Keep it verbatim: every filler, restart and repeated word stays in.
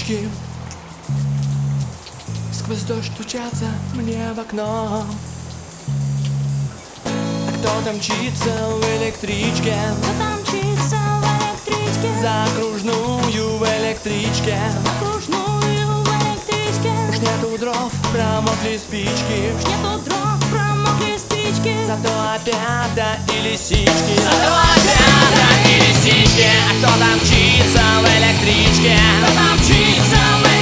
спички. Сквозь дождь стучатся мне в окно. А кто-то мчится в электричке, Кто там мчится в электричке, за окружную в электричке. окружную в электричке. Уж нету дров, промокли спички, Уж нету дров, промокли спички. зато опята и лисички. Зато опята и лисички. А кто там мчится в электричке, Кто там мчится в